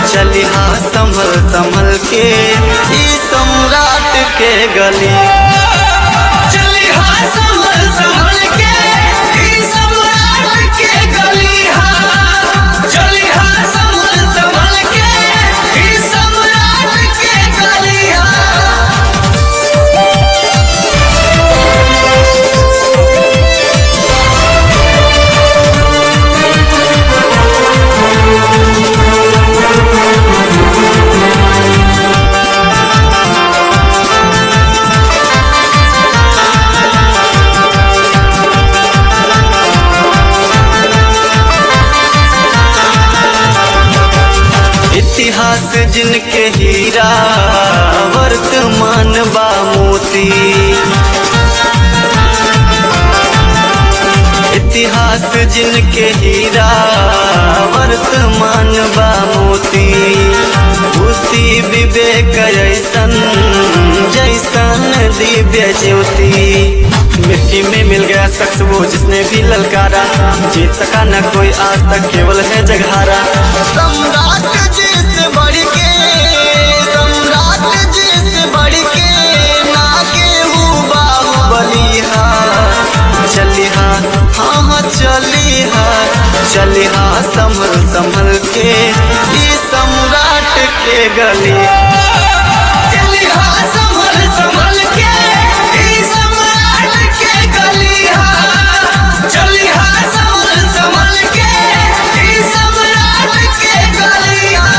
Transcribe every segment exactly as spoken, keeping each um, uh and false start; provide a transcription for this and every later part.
चलिहा संभल संभल के ई सम्राट के गली। चलिहा संभल संभल के ई सम्राट के गली। चलिहा संभल संभल के ई सम्राट के गली। इतिहास जिनके हीरा वर्तमान बा मोती। इतिहास जिनके हीरा वर्तमान बा मोती। बुद्धि विवेक ऐसन जैसन दिव्य ज्योति। मिट्टी में मिल गया शख्स वो जिसने भी ललकारा। जीत सका न कोई आज तक केवल है जगहारा। सम्राट जी से बढ़ के, सम्राट जी से बढ़ के ना केहू बाहुबली हा। चलिहा हाँ हाँ चलिहा चलिहा संभल संभल के ई सम्राट के गली। चलिहा संभल संभल के ई सम्राट के गली। चलिहा संभल संभल के ई सम्राट के गली।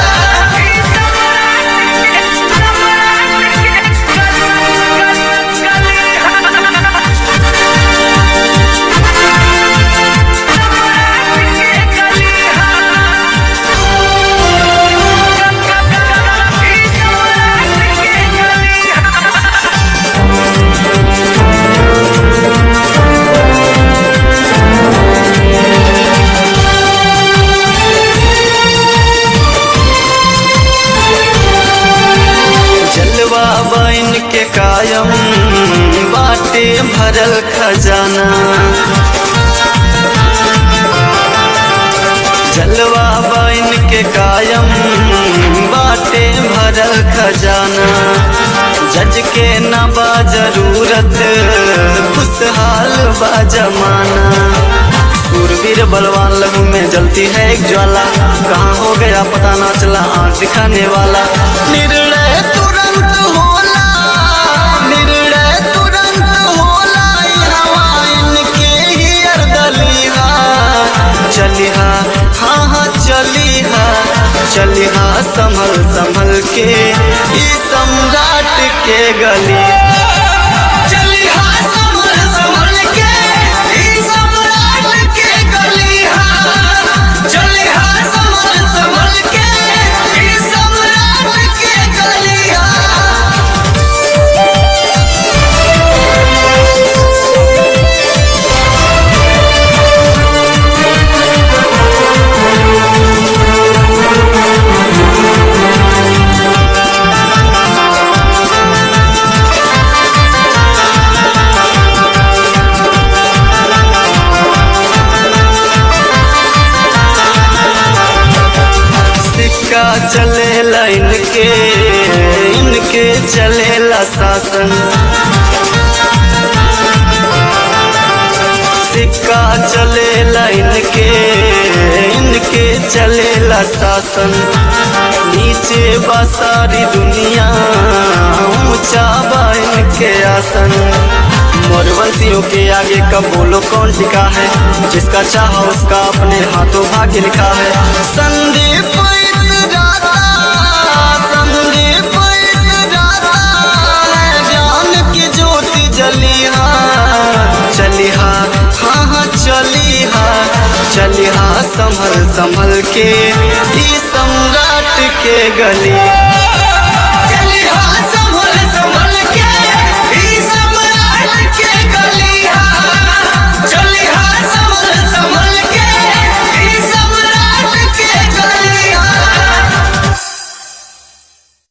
बन के कायम बाटे भरल खजाना। जलवा बन के कायम बाटे भरल खजाना। जज के न बा जरूरत खुशहाल बा जमाना। सूरवीर बलवान लहू में जलती है एक ज्वाला। कहाँ हो गया पता ना चला आँख दिखाने वाला। निर्णय तुरंत होला, निर्णय तुरंत होला। हवा इनके ही अर्दलिहा। चलिहा हाँ हाँ चलिहा चलिहा संभल संभल के ई सम्राट के गली। चलिहा संभल संभल के ई सम्राट के गली। चलिहा संभल संभल के ई सम्राट के गली। चलेला इनके इनके चलेला शासन। सिक्का चलेला इनके इनके चलेला शासन। नीचे बा सारी दुनिया ऊंचा बा इनके आसन। मोरवंशियों के आगे कब बोलो कौन टिका है। जिसका चाहा उसका अपने हाथों भाग्य लिखा है। संदीप इतराता, संदीप इतराता है ज्ञान की ज्योति जलिहा। चलिहा हाँ हाँ चलिहा चलिहा संभल संभल के ई सम्राट के गली।